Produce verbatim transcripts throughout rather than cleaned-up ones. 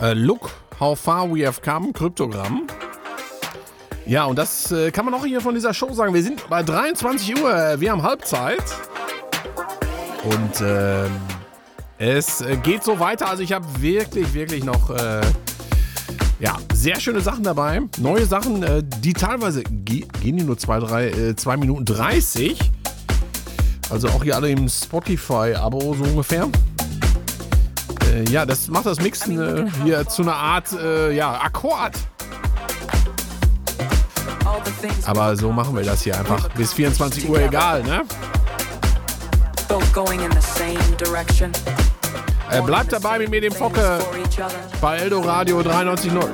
Äh, look how far we have come, Kryptogramm. Ja, und das äh, kann man auch hier von dieser Show sagen. Wir sind bei dreiundzwanzig Uhr, äh, wir haben Halbzeit. Und äh, es äh, geht so weiter. Also ich habe wirklich, wirklich noch äh, ja, sehr schöne Sachen dabei. Neue Sachen, äh, die teilweise ge- gehen die nur zwei, drei, äh, zwei Minuten dreißig. Also auch hier alle im Spotify-Abo so ungefähr. Äh, ja, das macht das Mixen äh, hier zu einer Art äh, ja, Akkord. Aber so machen wir das hier einfach bis vierundzwanzig Uhr, egal, ne? Äh, bleibt dabei mit mir, dem Focke, bei Eldoradio dreiundneunzig Komma null.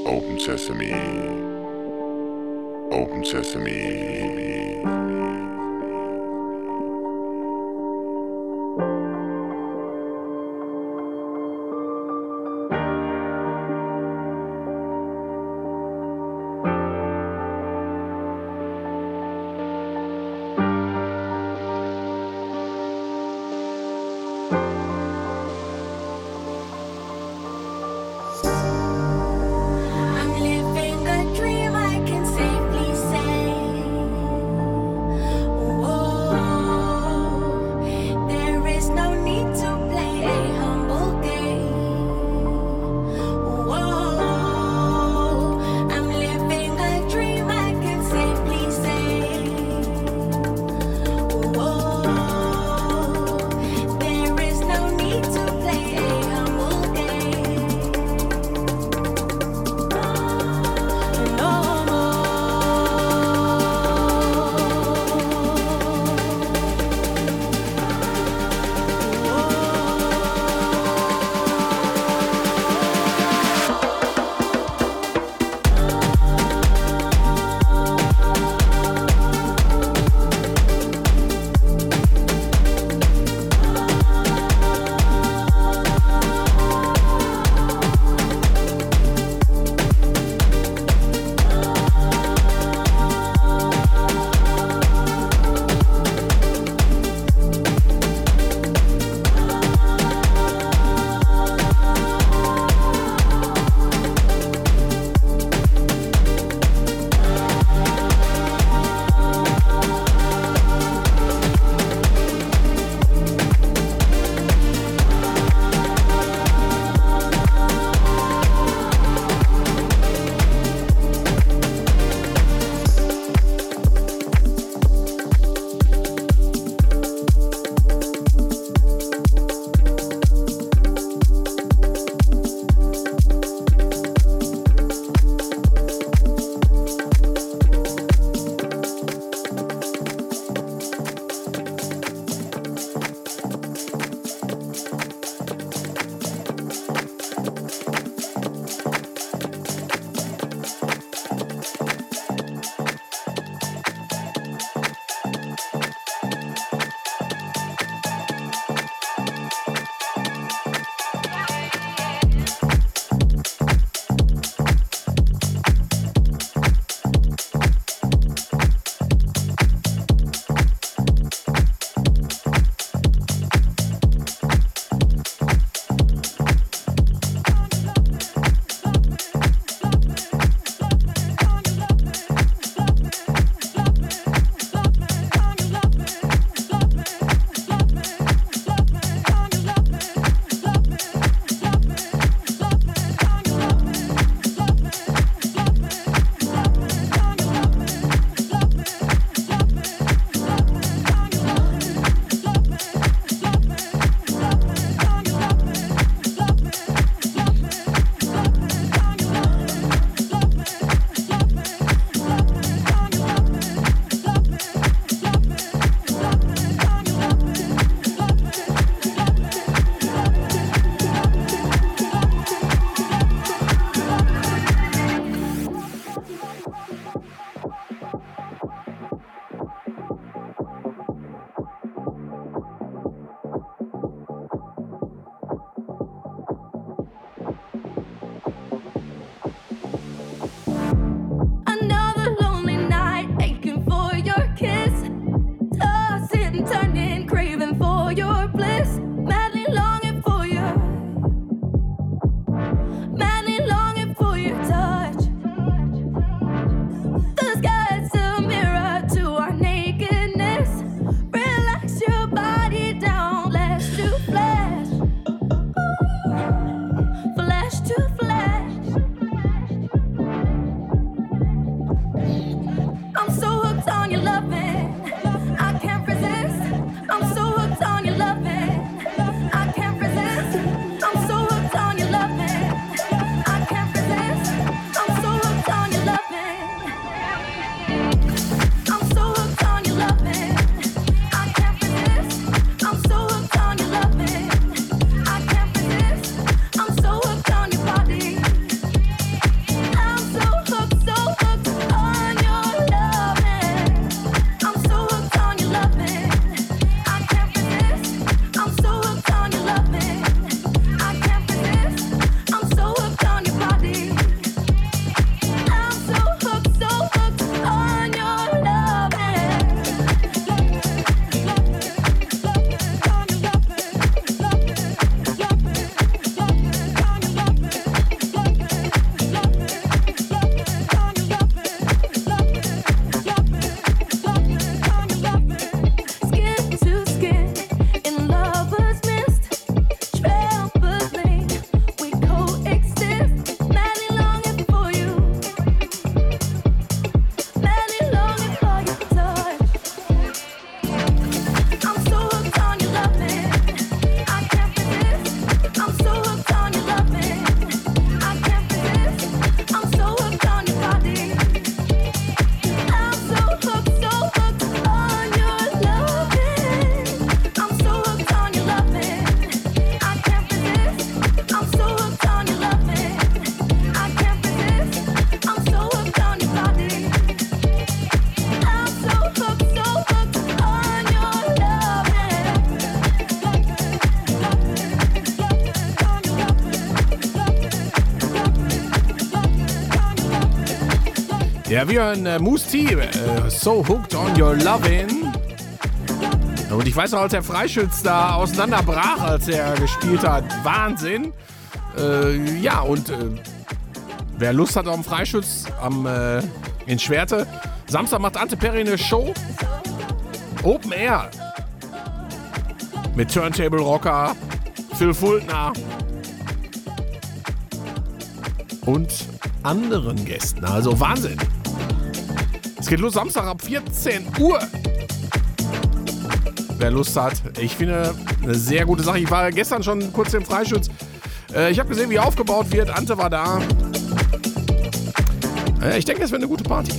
Open sesame. Open sesame. I'm living a dream I can safely say. Ja, wir hören äh, Mousse T, äh, So Hooked on Your Lovin'. Und ich weiß noch, als der Freischütz da auseinanderbrach, als er gespielt hat, Wahnsinn. Äh, ja, und äh, wer Lust hat auf den Freischütz am, äh, in Schwerte, Samstag macht Ante Perry eine Show. Open Air. Mit Turntable Rocker, Phil Fultner und anderen Gästen. Also Wahnsinn. Es geht los Samstag ab vierzehn Uhr. Wer Lust hat. Ich finde, eine sehr gute Sache. Ich war gestern schon kurz im Freischütz. Äh, ich habe gesehen, wie aufgebaut wird. Ante war da. Äh, ich denke, es wird eine gute Party.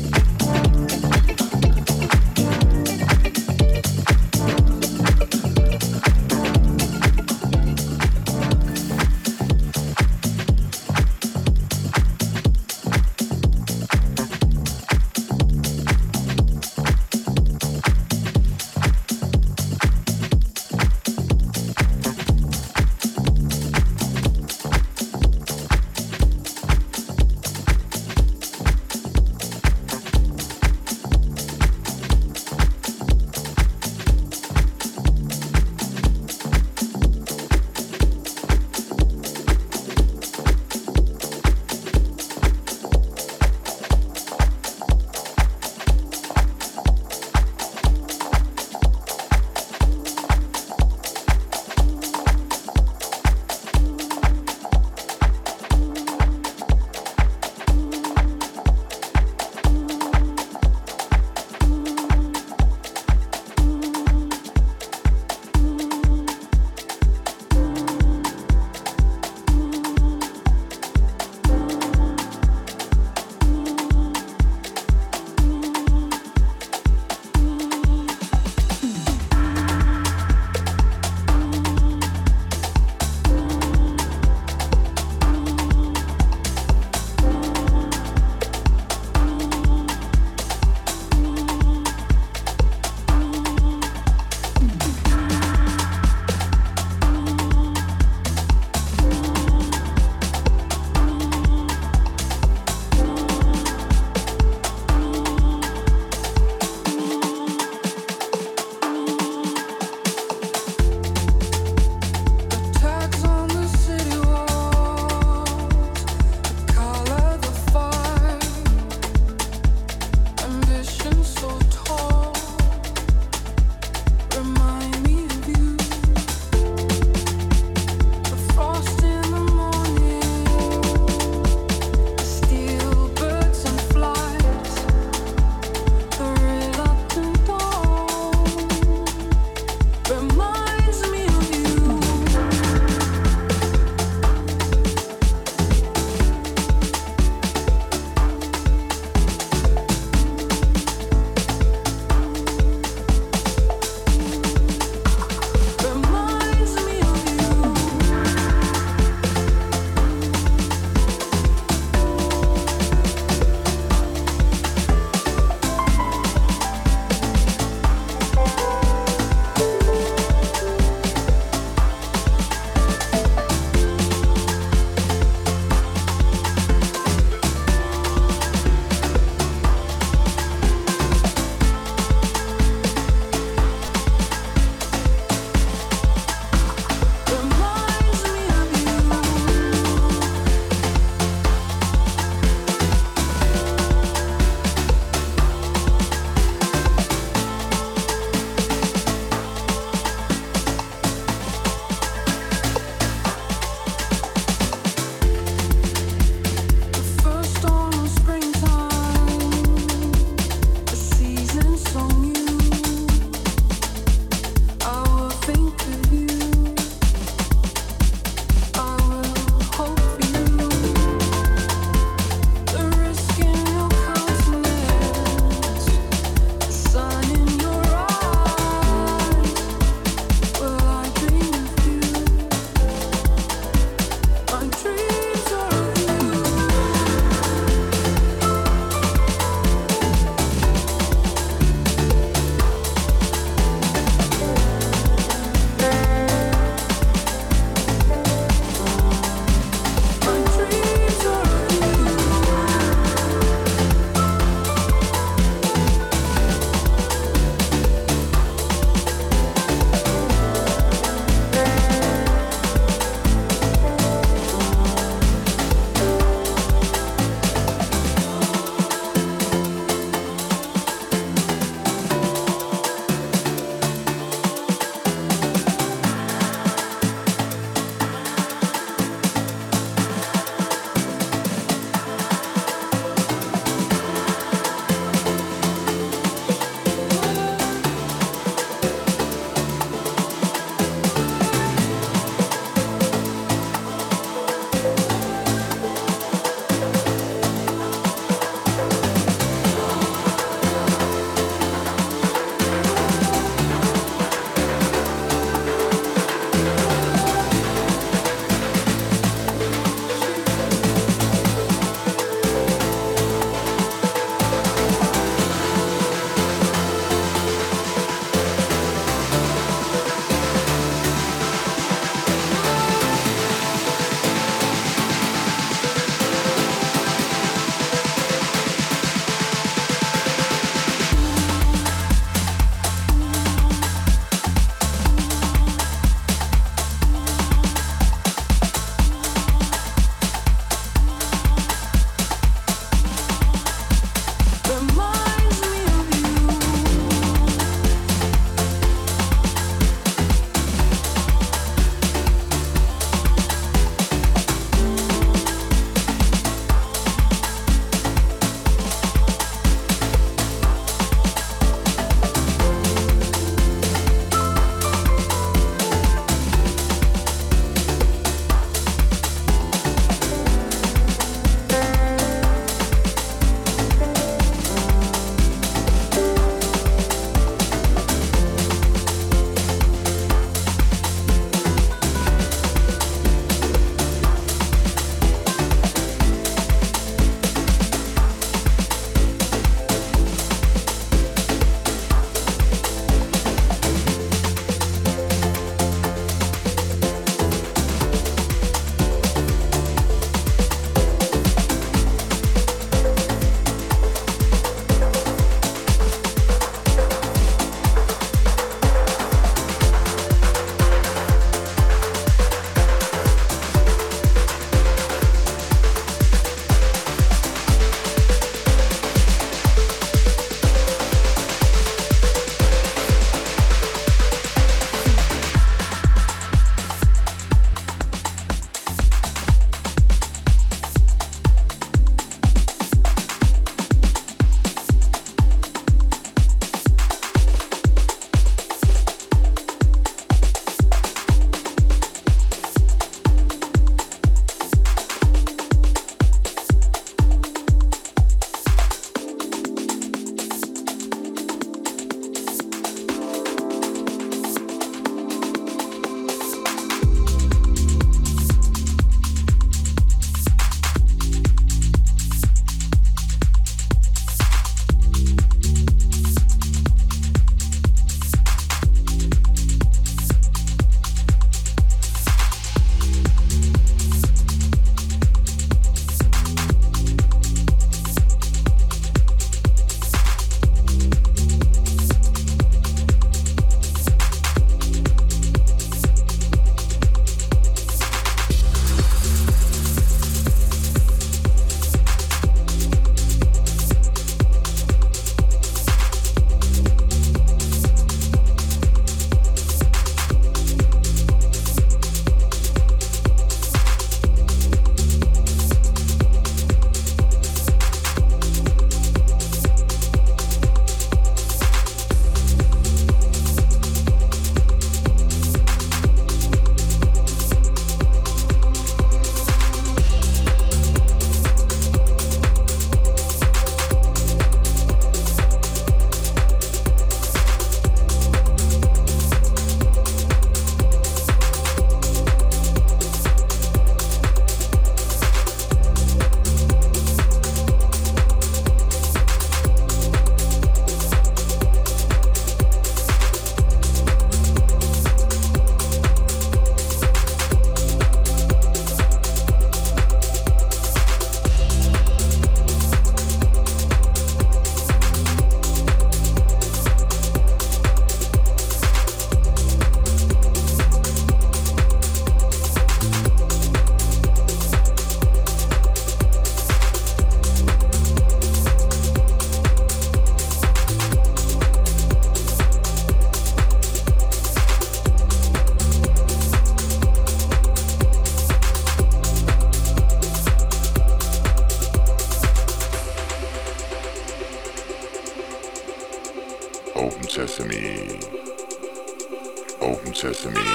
sesame, open sesame.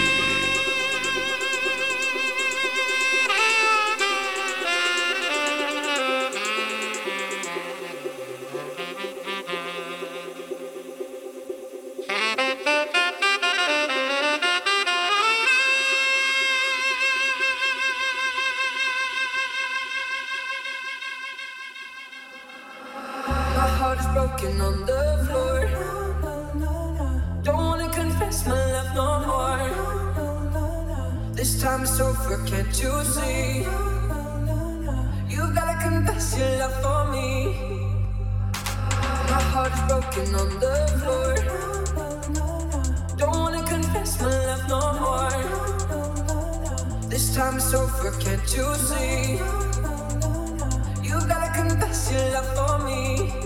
Broken on the floor. Don't wanna confess my love no more. This time it's over, can't you see? You gotta confess your love for me. My heart is broken on the floor. Don't wanna confess my love no more. This time it's over, can't you see? You gotta confess your love for me.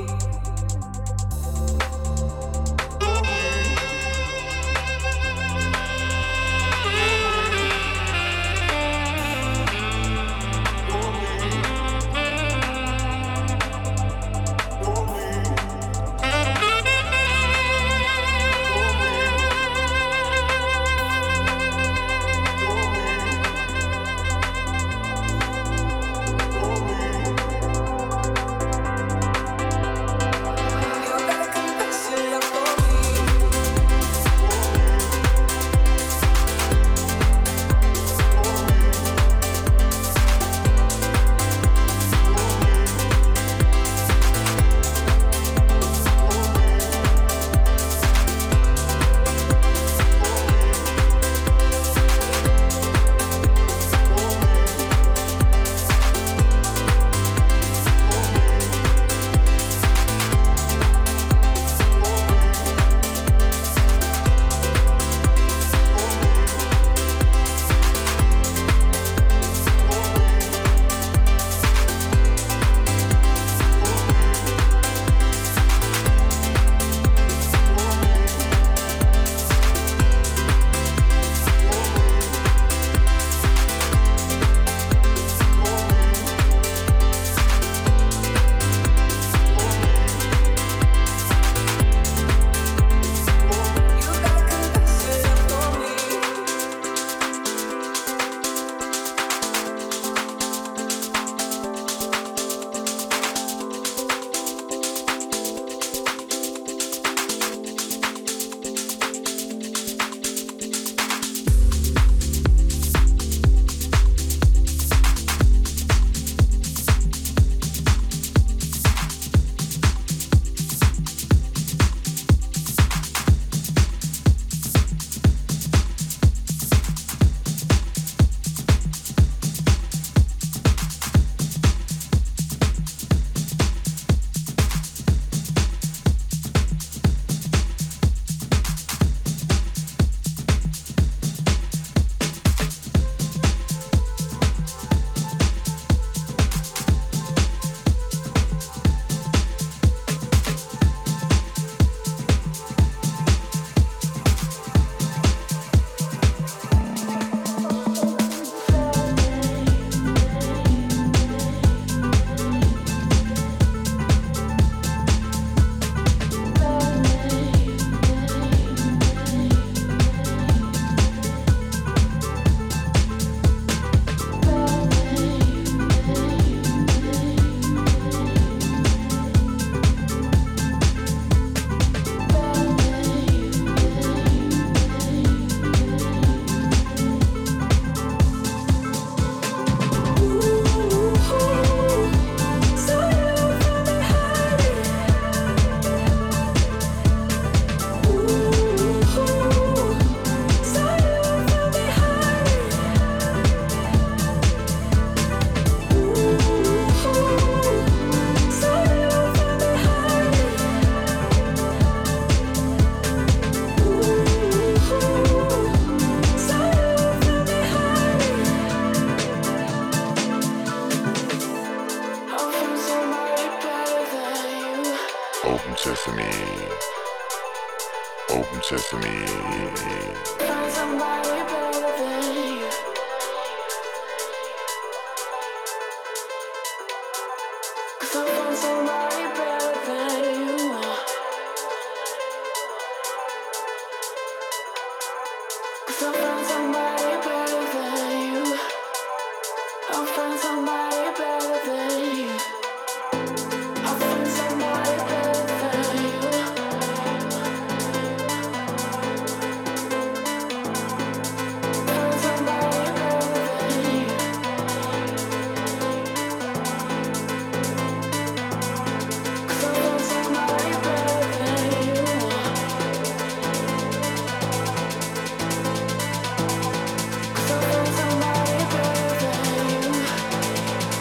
sesame, open sesame. Find somebody better than you. 'Cause I found somebody better than you. somebody better than you. I found somebody better than you. Found somebody better than you. Cause I found somebody better than you. Cause I found somebody better than you.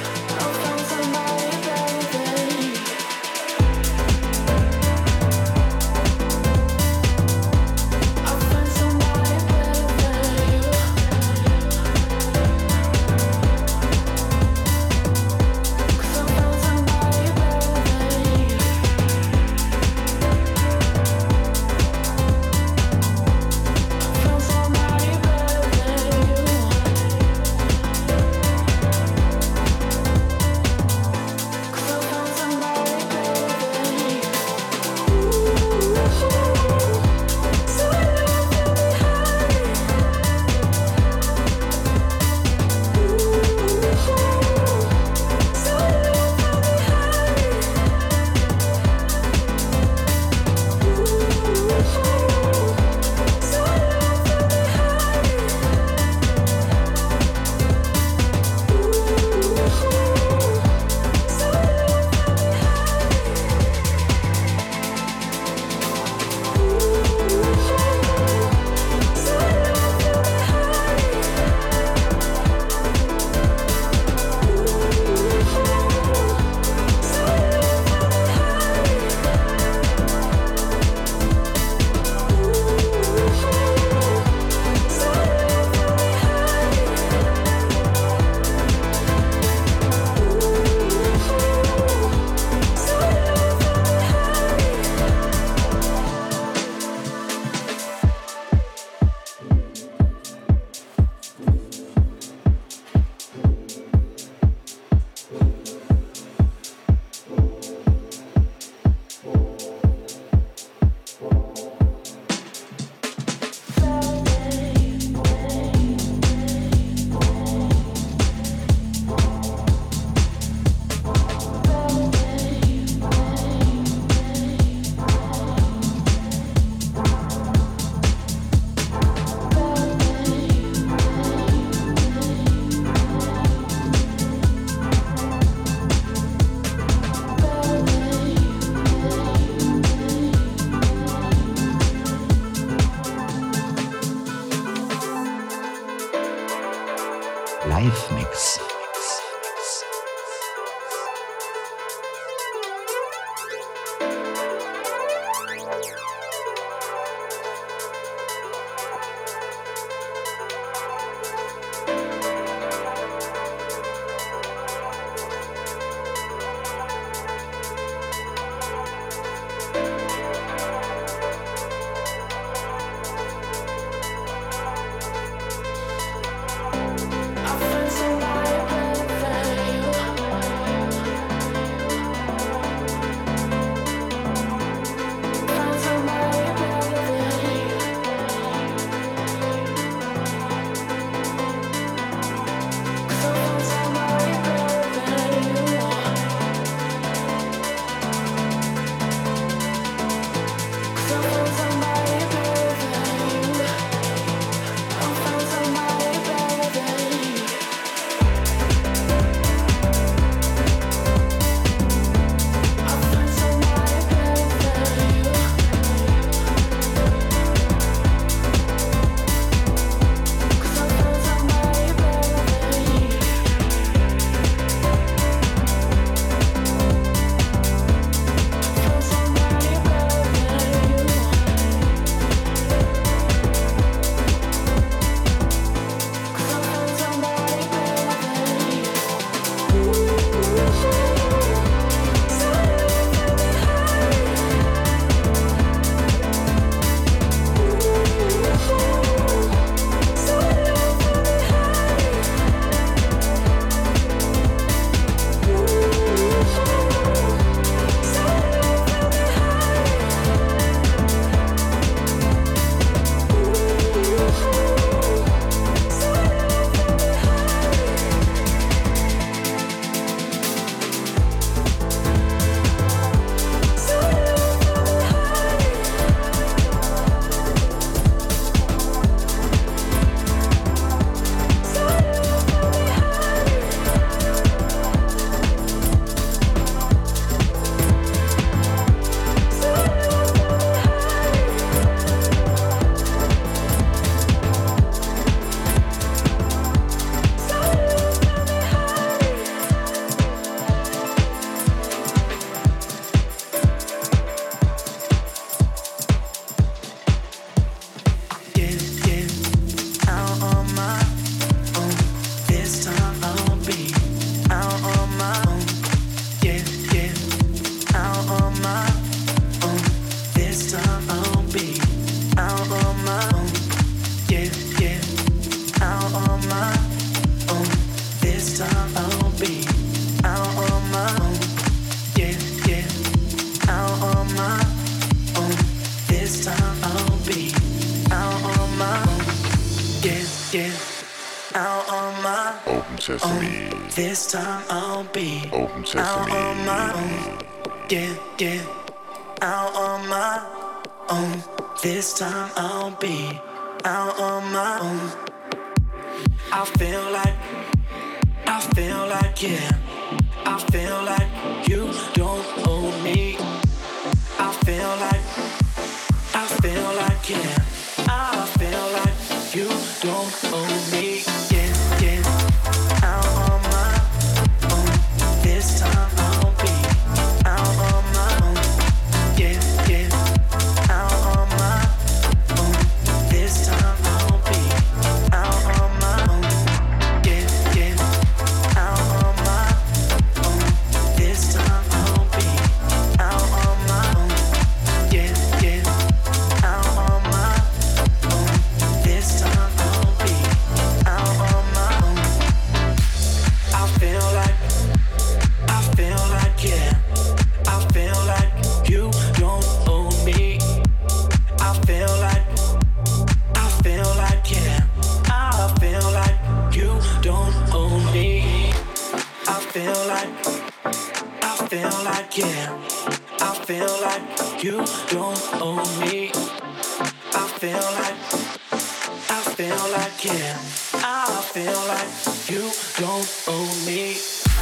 sesame. This time I'll be Open out sesame. on my own. Yeah, yeah, out on my own. This time I'll be out on my own. I feel like, I feel like, yeah. I feel like you don't own me. I feel like, I feel like, yeah. I feel like you don't own me. Yeah, yeah. Out on my own. This time I'll be out on my own. Yeah, yeah. Out on my own. This time I'll be out on my own. Yeah, yeah. Out on my own. This time I'll be out on my own. Yeah, yeah. Out on my own. This time I'll be out on my own. I feel like, I feel like, yeah. I feel like you don't own me. I feel like, I feel like, yeah. I feel like you don't own me. I feel like, I feel like, yeah. I feel like you don't own me. I feel like, I feel like, yeah. I feel like you don't own me.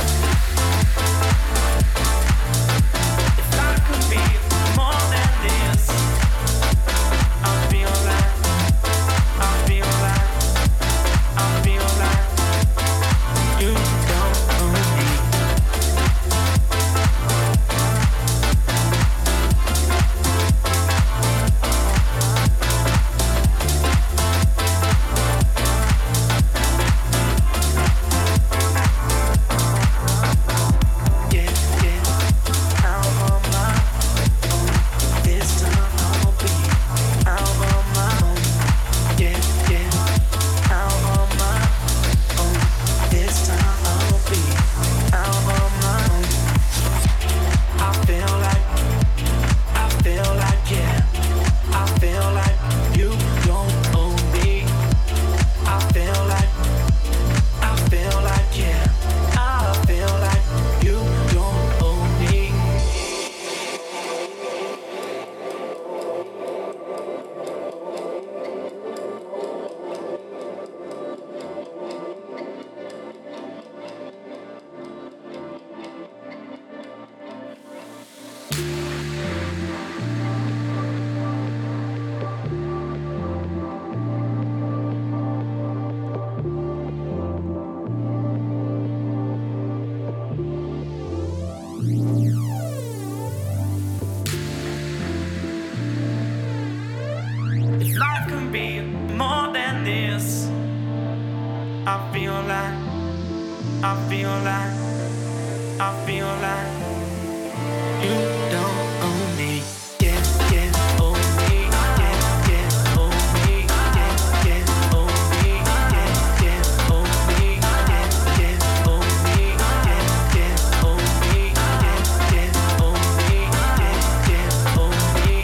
If I could be more than this, I feel like, I feel like, I feel like you don't own me. Yeah, yeah. Out on my own. This time I'll be out on my own. Yeah, yeah. Out on my own. This time I'll be out on my own. I feel like, I feel like, yeah. I feel like you don't own me. I feel like, I feel like, yeah. I feel like you don't own me. If life can be more than this, I feel like, I feel like, I feel like you don't own me. Yeah, yeah, own me. Yeah, yeah, own me. Yeah, yeah, own me. Yeah, yeah, own me. Yeah, yeah, own me. Yeah, yeah, own me. Yeah, yeah, own me. Yeah, yeah, own me.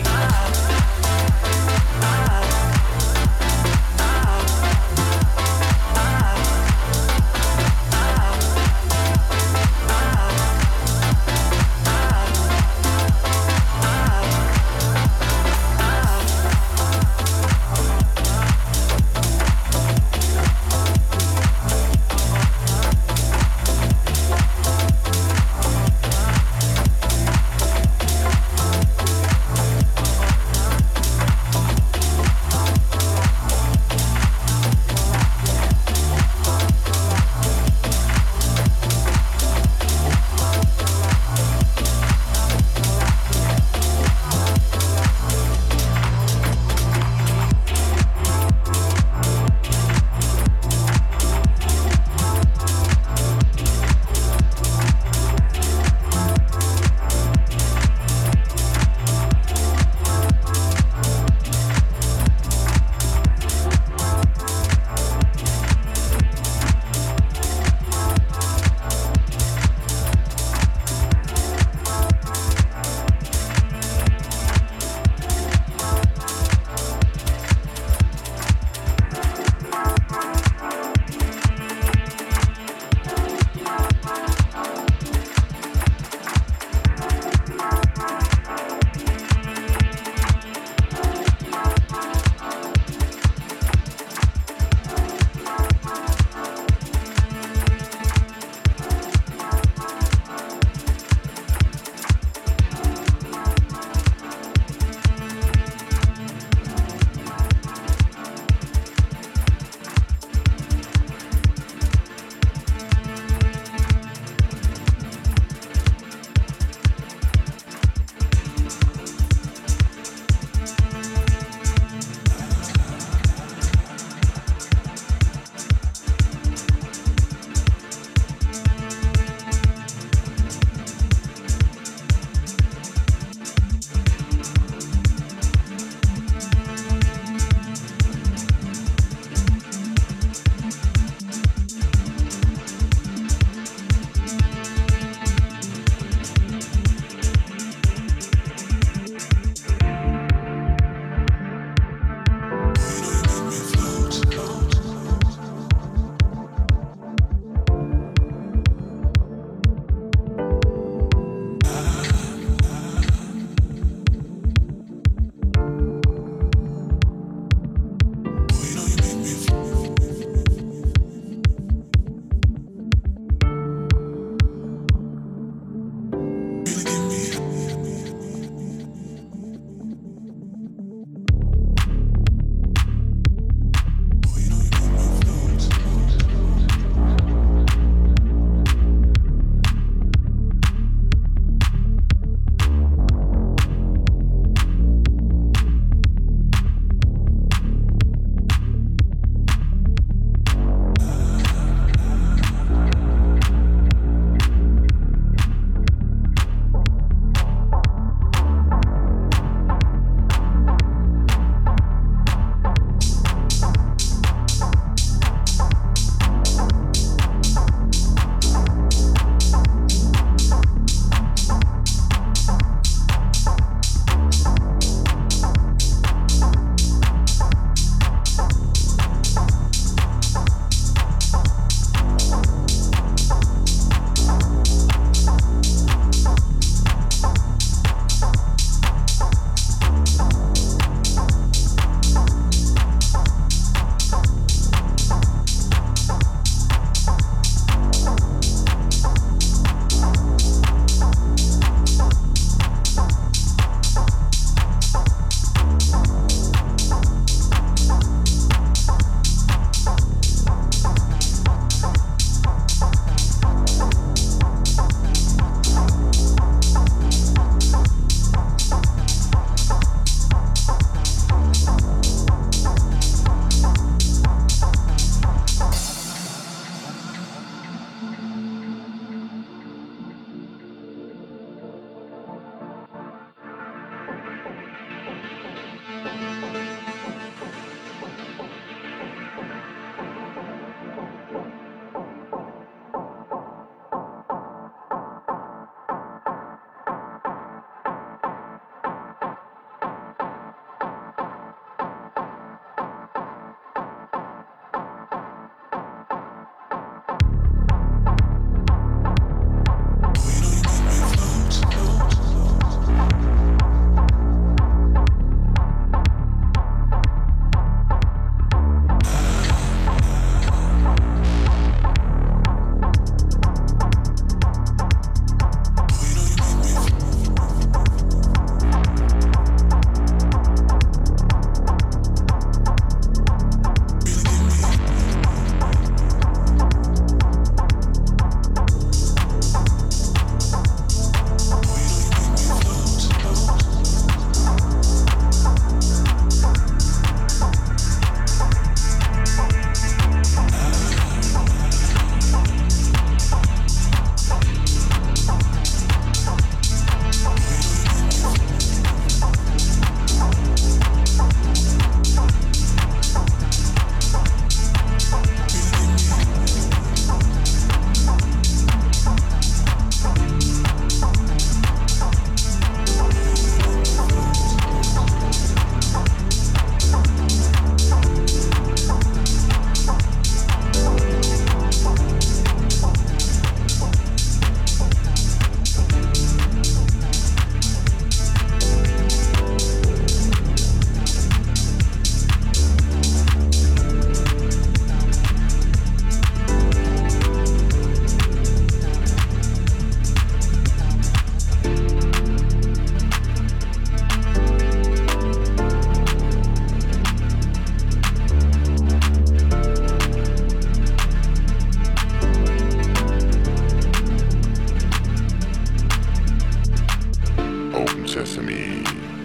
sesame,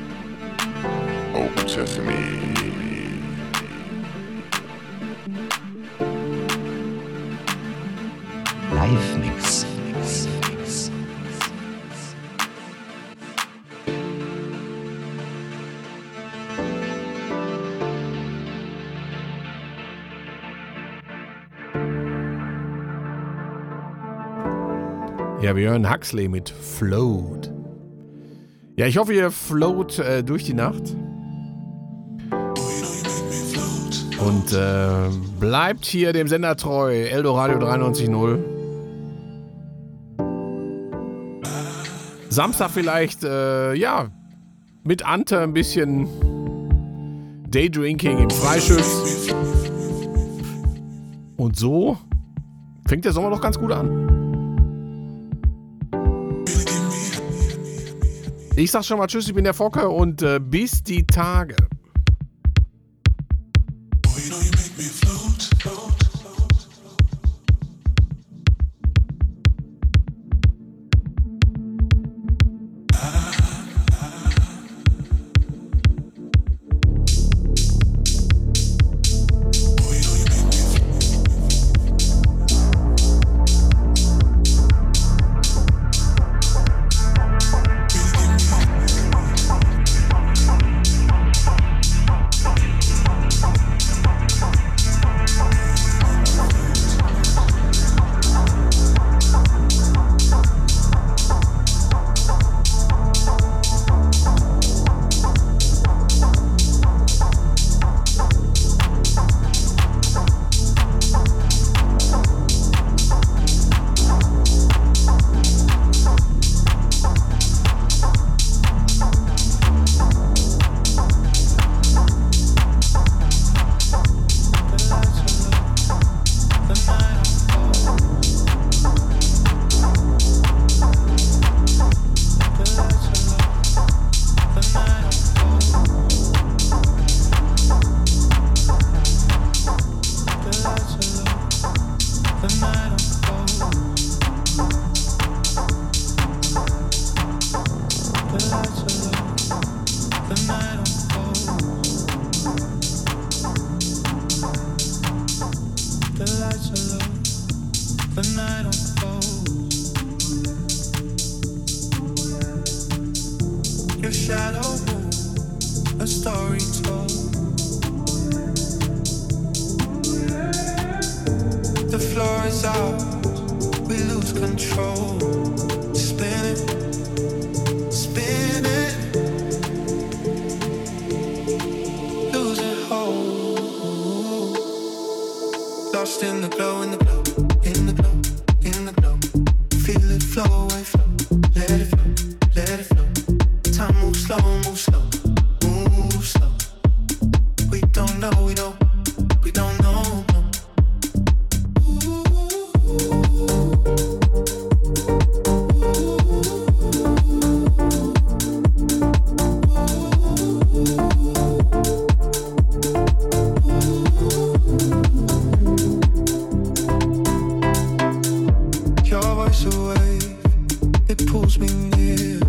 open sesame. Live Mix. Mix, Mix. Ja, wir hören Huxley mit Float. Ja, ich hoffe, ihr float äh, durch die Nacht. Und äh, bleibt hier dem Sender treu. Eldoradio dreiundneunzig Komma null. Samstag vielleicht, äh, ja, mit Ante ein bisschen Daydrinking im Freischiff. Und so fängt der Sommer doch ganz gut an. Ich sag schon mal tschüss, ich bin der Focke und äh, bis die Tage. Your voice away, it pulls me near.